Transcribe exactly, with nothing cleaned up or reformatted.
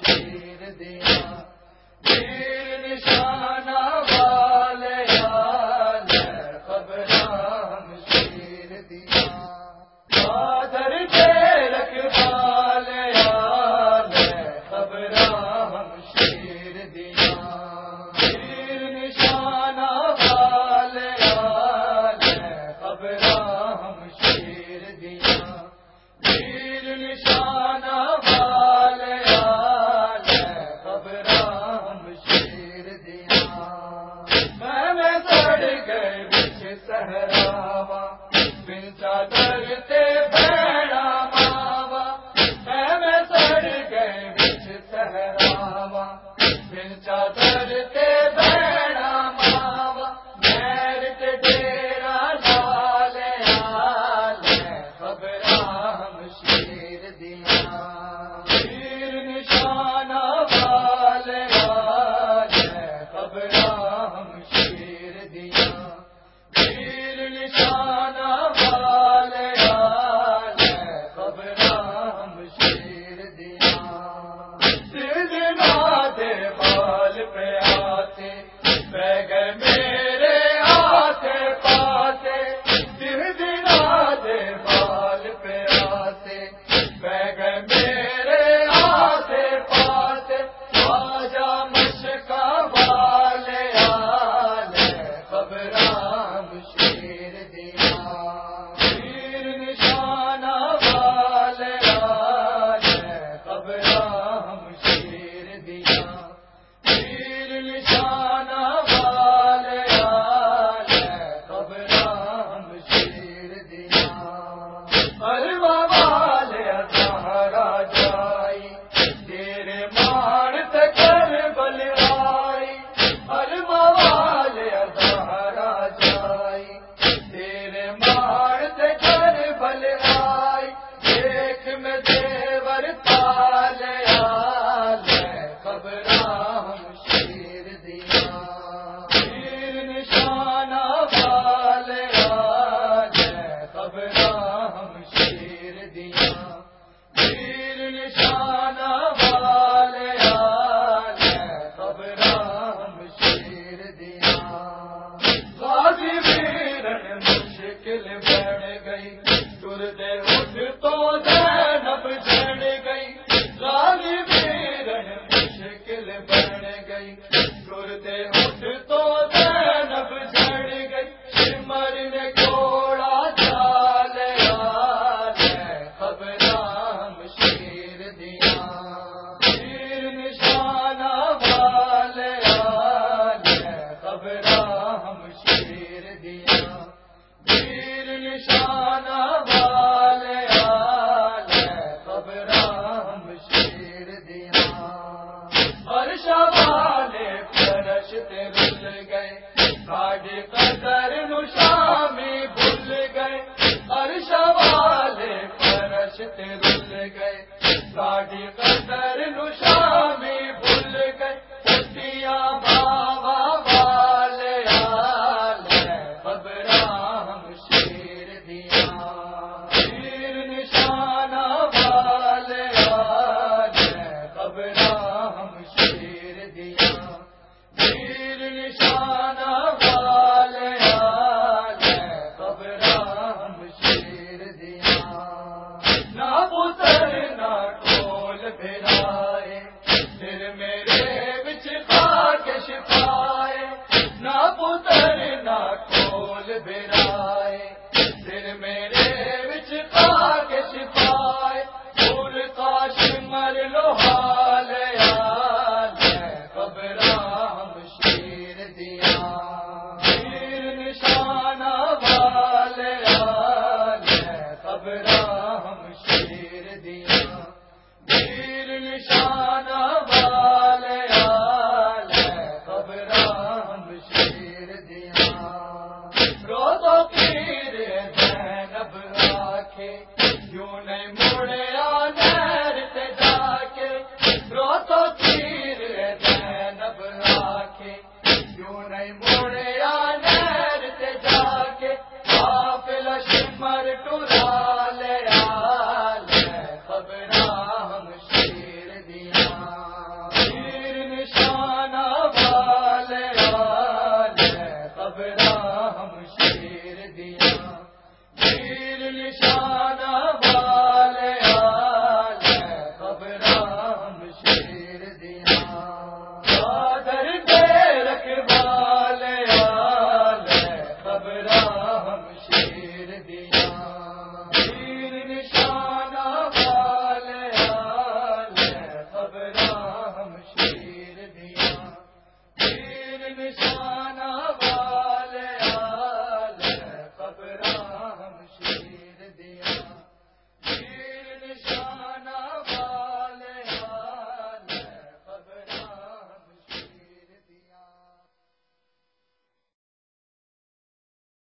شیر دیا تیر نشانہ والے یار خبرام شیر دیا بادر کے رکھوالے یار خبرام شیر دیا تیر نشانہ والے یار خبرام شیر دیا تیر نشانہ والے یار خبرام شیر دیا میں میں سڑ گئے بچ صحراوا بن چادر تے بھیڑا ماوا میں میں سڑ گئے بچ صحراوا بن چادر تے بھیڑا ماوا میر تے ڈیرا لال یار خبرام شیر دیا تیر نشانہ والے یار خبرام شیر دیا تیر نشانہ والے یار خبرام شیر دیا سجنا دے بال پہ آتے بہ گئے میرے آتے پاتے سجنا دے بال پہ آتے بہ گئے میرے آتے پاتے آجا مشکا والے یار خبرام شیر دیا تیر نشانہ والے یار خبرام شیر دیا تیر نشانہ والے یار خبرام شیر دیا الوا والے سہارا جائی تیرے مان تکر بلوائی الوا والے سہارا جائی تیرے مان تکر بلوائی دیکھ میں دیور تال یار خبرام شیر دیا تیر نشانہ والے یار خبرام شیر دیا تیر نشانہ والے یار خبرام شیر دیا غازی ویرن مشکل بڑھ گئی ٹردے اٹھ تو زینب جڑ گئی غازی ویرن مشکل بڑھ گئی ٹردے اٹھ تو زینب جڑ گئی سمر نے گھوڑا چال یار خبرام شیر دیا تیر نشانہ والے یار خبرام شیر دیا تیر نشانہ والے یار خبرام شیر دیا عرش والے فرش تے رل گئے ساڈے قدر نشامی بھول گئے عرش والے فرش تے رل گئے ساڈی قدر نشامی بھول گئے پٹیاں باوا والے یار خبرام شیر دیا تیر نشانہ والے یار خبرام شیر دیا تیر نشانہ والے یار خبرام شیر دیا نہ پتر نہ ٹول بھرائے پھر میرے بچ خاک شفائے نہ پتر نہ ٹول بھرائے پھر میرے بچ خاک شفائے پور کاشمر لوحال یار خبرام شیر دیا خورشید